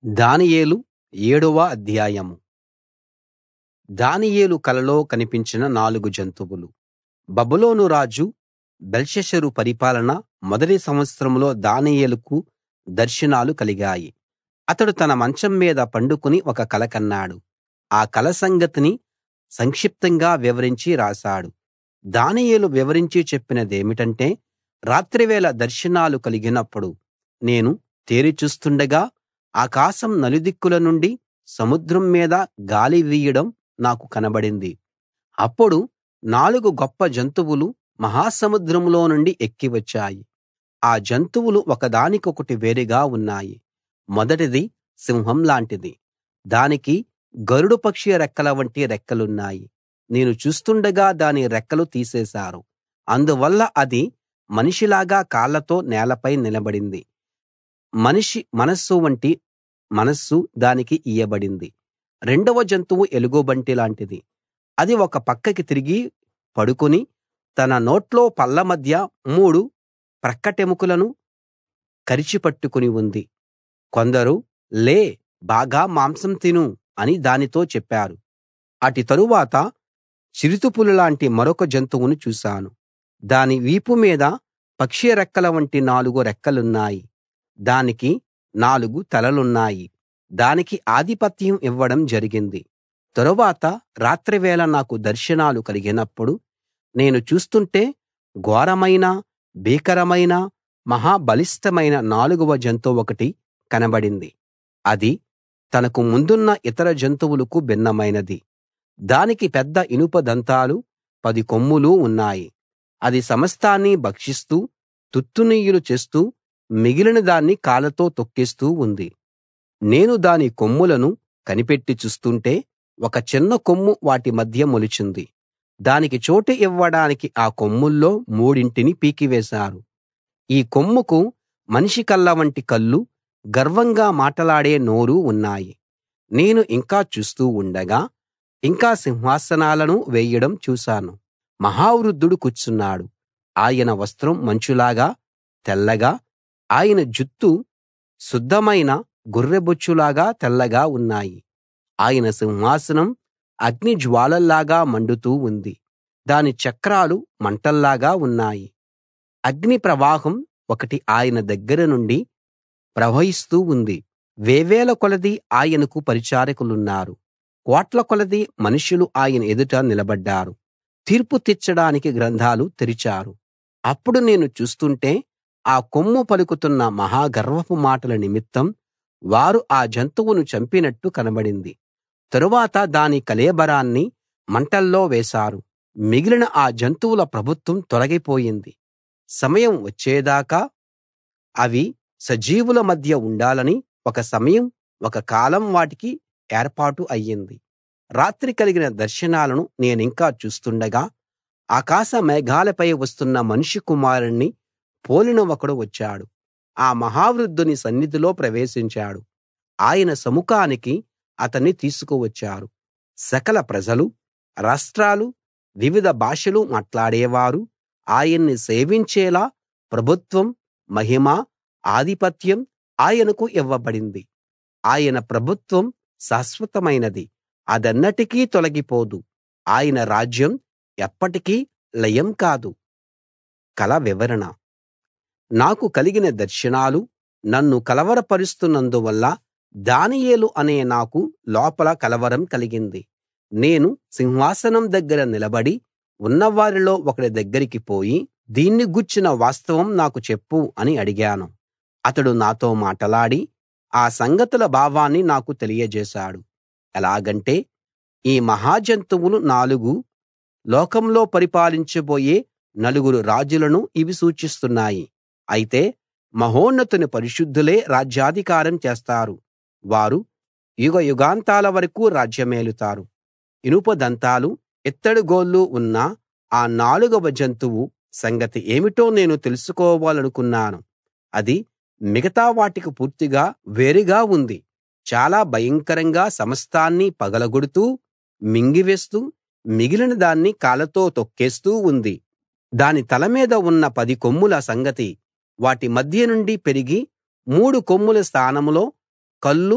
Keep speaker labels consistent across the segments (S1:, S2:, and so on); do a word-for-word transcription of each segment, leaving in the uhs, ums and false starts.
S1: దానియేలు ఏడవ అధ్యాయం. దానియేలు కలలో కనిపించిన నాలుగు జంతువులు. బబులోను రాజు బెల్షస్సరు పరిపాలన మొదటి సంవత్సరంలో దానియేలుకు దర్శనాలు కలిగాయి. అతడు తన మంచం మీద పండుకుని ఒక కల కన్నాడు. ఆ కల సంగతిని సంక్షిప్తంగా వివరించి రాశాడు. దానియేలు వివరించి చెప్పినదేమిటంటే, రాత్రివేళ దర్శనాలు కలిగినప్పుడు నేను తేరి చూస్తుండగా ఆకాశం నలుదిక్కుల నుండి సముద్రం మీద గాలి వీయడం నాకు కనబడింది. అప్పుడు నాలుగు గొప్ప జంతువులు మహాసముద్రంలో నుండి ఎక్కి వచ్చాయి. ఆ జంతువులు ఒకదానికొకటి వేరుగా ఉన్నాయి. మొదటిది సింహం లాంటిది. దానికి గరుడ పక్షి రెక్కల వంటి రెక్కలున్నాయి. నేను చూస్తుండగా దాని రెక్కలు తీసేశారు. అందువల్ల అది మనిషిలాగా కాళ్లతో నేలపై నిలబడింది. మనిషి మనస్సు వంటి మనస్సు దానికి ఇయ్యబడింది. రెండవ జంతువు ఎలుగుబంటి లాంటిది. అది ఒక పక్కకి తిరిగి పడుకుని తన నోట్లో పళ్ళ మధ్య మూడు ప్రక్కటెముకలను కరిచి పట్టుకుని ఉంది. కొందరు లే, బాగా మాంసం తిను అని దానితో చెప్పారు. అటు తరువాత చిరుతపులిలాంటి మరొక జంతువును చూశాను. దాని వీపు మీద పక్షి రెక్కల వంటి నాలుగు రెక్కలున్నాయి. దానికి నాలుగు తలలున్నాయి. దానికి ఆధిపత్యం ఇవ్వడం జరిగింది. తరువాత రాత్రివేళ నాకు దర్శనాలు కలిగినప్పుడు నేను చూస్తుంటే ఘోరమైన, భీకరమైన, మహా బలిష్ఠమైన నాలుగవ జంతువొకటి కనబడింది. అది తనకు ముందున్న ఇతర జంతువులకు భిన్నమైనది. దానికి పెద్ద ఇనుప దంతాలు, పది కొమ్ములు ఉన్నాయి. అది సమస్తాన్నీ భక్షిస్తూ తుత్తునియలు చేస్తూ మిగిలిన దాన్ని కాళ్లతో తొక్కేస్తూ ఉంది. నేను దాని కొమ్ములను కనిపెట్టి చూస్తుంటే ఒక చిన్న కొమ్ము వాటి మధ్య మొలిచింది. దానికి చోటు ఇవ్వడానికి ఆ కొమ్ముల్లో మూడింటిని పీకివేశారు. ఈ కొమ్ముకు మనిషి కళ్ళ వంటి కళ్ళు, గర్వంగా మాటలాడే నోరు ఉన్నాయి. నేను ఇంకా చూస్తూ ఉండగా ఇంకా సింహాసనాలను వేయడం చూశాను. మహావృద్ధుడు కూర్చున్నాడు. ఆయన వస్త్రం మంచులాగా తెల్లగా, ఆయన జుత్తు శుద్ధమైన గొర్రెబొచ్చులాగా తెల్లగా ఉన్నాయి. ఆయన సింహాసనం అగ్ని జ్వాలల్లాగా మండుతూ ఉంది. దాని చక్రాలు మంటల్లాగా ఉన్నాయి. అగ్ని ప్రవాహం ఒకటి ఆయన దగ్గర నుండి ప్రవహిస్తూ ఉంది. వేవేల కొలది ఆయనకు పరిచారకులున్నారు. కోట్ల కొలది మనుషులు ఆయన ఎదుట నిలబడ్డారు. తీర్పు తీర్చడానికి గ్రంథాలు తెరిచారు. అప్పుడు నేను చూస్తుంటే ఆ కొమ్ము పలుకుతున్న మహా గర్వపు మాటల నిమిత్తం వారు ఆ జంతువును చంపినట్టు కనబడింది. తరువాత దాని కళేబరాన్ని మంటల్లో వేశారు. మిగిలిన ఆ జంతువుల ప్రభుత్వం తొలగిపోయింది. సమయం వచ్చేదాకా అవి సజీవుల మధ్య ఉండాలని ఒక సమయం, ఒక కాలం వాటికి ఏర్పాటు అయ్యింది. రాత్రి కలిగిన దర్శనాలను నేనింకా చూస్తుండగా ఆకాశ మేఘాలపై వస్తున్న మనుష్య కుమారుణ్ణి పోలిన ఒకడు వచ్చాడు. ఆ మహావృద్ధుని సన్నిధిలో ప్రవేశించాడు. ఆయన సముఖానికి అతన్ని తీసుకువచ్చారు. సకల ప్రజలు, రాష్ట్రాలు, వివిధ భాషలు మాట్లాడేవారు ఆయన్ని సేవించేలా ప్రభుత్వం, మహిమ, ఆధిపత్యం ఆయనకు ఇవ్వబడింది. ఆయన ప్రభుత్వం శాశ్వతమైనది, అదెన్నటికీ తొలగిపోదు. ఆయన రాజ్యం ఎప్పటికీ లయం కాదు. కల వివరణ. నాకు కలిగిన దర్శనాలు నన్ను కలవరపరుస్తున్నందువల్ల దానియేలు అనే నాకు లోపల కలవరం కలిగింది. నేను సింహాసనం దగ్గర నిలబడి ఉన్నవారిలో ఒకడి దగ్గరికి పోయి, దీన్ని గూర్చిన వాస్తవం నాకు చెప్పు అని అడిగాను. అతడు నాతో మాటలాడి ఆ సంగతుల భావాన్ని నాకు తెలియజేశాడు. ఎలాగంటే, ఈ మహా జంతువులు నాలుగు లోకంలో పరిపాలించబోయే నలుగురు రాజులను ఇవి సూచిస్తున్నాయి. అయితే మహోన్నతుని పరిశుద్ధులే రాజ్యాధికారం చేస్తారు. వారు యుగయుగాంతాల వరకూ రాజ్యమేలుతారు. ఇనుప దంతాలు, ఇత్తడి గోళ్లు ఉన్న ఆ నాలుగవ జంతువు సంగతి ఏమిటో నేను తెలుసుకోవాలనుకున్నాను. అది మిగతా వాటికి పూర్తిగా వేరుగా ఉంది. చాలా భయంకరంగా సమస్తాన్నీ పగలగొడుతూ, మింగివేస్తూ, మిగిలిన దాన్ని కాళ్లతో తొక్కేస్తూ ఉంది. దాని తల మీద ఉన్న పది కొమ్ముల సంగతి వాటి మధ్య నుండి పెరిగి మూడు కొమ్ముల స్థానంలో కళ్ళు,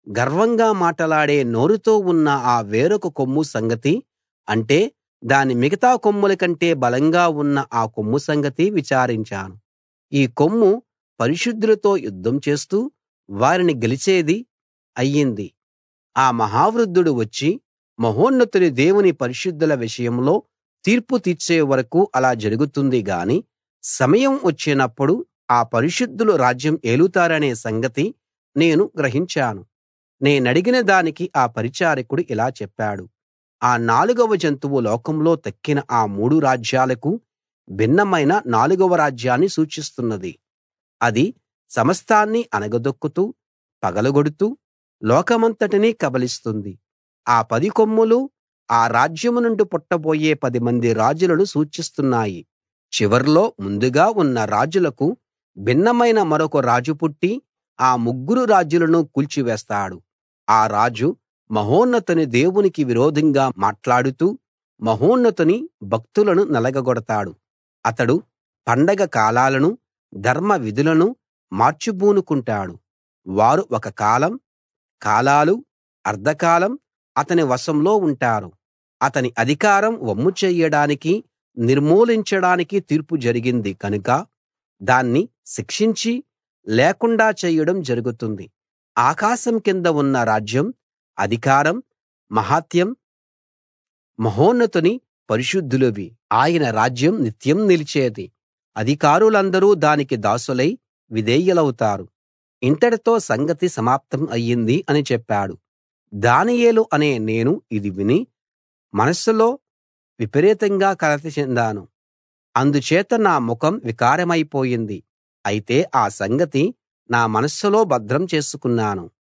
S1: గర్వంగా మాటలాడే నోరుతో ఉన్న ఆ వేరొక కొమ్ము సంగతి, అంటే దాని మిగతా కొమ్ముల కంటే బలంగా ఉన్న ఆ కొమ్ము సంగతి విచారించాను. ఈ కొమ్ము పరిశుద్ధులతో యుద్ధం చేస్తూ వారిని గెలిచేది అయ్యింది. ఆ మహావృద్ధుడు వచ్చి మహోన్నతుని దేవుని పరిశుద్ధుల విషయంలో తీర్పు తీర్చే వరకూ అలా జరుగుతుంది గాని, సమయం వచ్చినప్పుడు ఆ పరిశుద్ధులు రాజ్యం ఏలుతారనే సంగతి నేను గ్రహించాను. నేనడిగిన దానికి ఆ పరిచారకుడు ఇలా చెప్పాడు: ఆ నాలుగవ జంతువు లోకంలో తక్కిన ఆ మూడు రాజ్యాలకు భిన్నమైన నాలుగవ రాజ్యాన్ని సూచిస్తున్నది. అది సమస్తాన్నీ అణగదొక్కుతూ పగలగొడుతూ లోకమంతటినీ కబళిస్తుంది. ఆ పది కొమ్ములు ఆ రాజ్యం నుండి పుట్టబోయే పది మంది రాజులను సూచిస్తున్నాయి. చివర్లో ముందుగా ఉన్న రాజులకు భిన్నమైన మరొక రాజు పుట్టి ఆ ముగ్గురు రాజులను కూల్చివేస్తాడు. ఆ రాజు మహోన్నతుని దేవునికి విరోధంగా మాట్లాడుతూ మహోన్నతుని భక్తులను నలగగొడతాడు. అతడు పండగ కాలాలను, ధర్మ విధులను మార్చిబూనుకుంటాడు. వారు ఒక కాలం, కాలాలు, అర్థకాలం అతని వశంలో ఉంటారు. అతని అధికారం వమ్ము చెయ్యడానికి, నిర్మూలించడానికి తీర్పు జరిగింది కనుక దాన్ని శిక్షించి లేకుండా చేయడం జరుగుతుంది. ఆకాశం కింద ఉన్న రాజ్యం, అధికారం, మహాత్మ్యం మహోన్నతుని పరిశుద్ధులవి. ఆయన రాజ్యం నిత్యం నిలిచేది. అధికారులందరూ దానికి దాసులై విధేయులౌతారు. ఇంతటితో సంగతి సమాప్తం అయ్యింది అని చెప్పాడు. దానియేలు అనే నేను ఇది విని మనస్సులో విపరీతంగా కలత చెందాను. అందుచేత నా ముఖం వికారమైపోయింది. అయితే ఆ సంగతి నా మనస్సులో భద్రం చేసుకున్నాను.